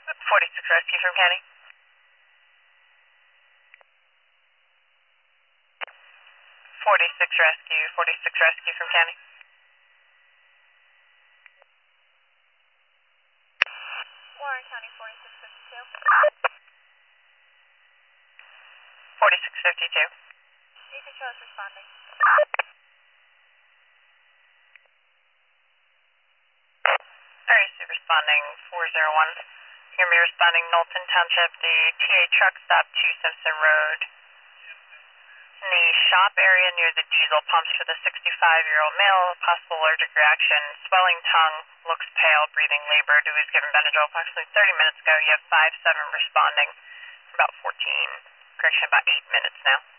46 rescue from County. 46 rescue from County. Warren County 4652. 4652. New control is responding. RAC responding 401. You're me responding Knowlton Township. The TA truck stopped to Simpson Road. In the shop area near the diesel pumps for the 65-year-old male, possible allergic reaction, swelling tongue, looks pale, breathing labored, who was given Benadryl approximately 30 minutes ago. You have 5-7 responding for about 14, correction, about 8 minutes now.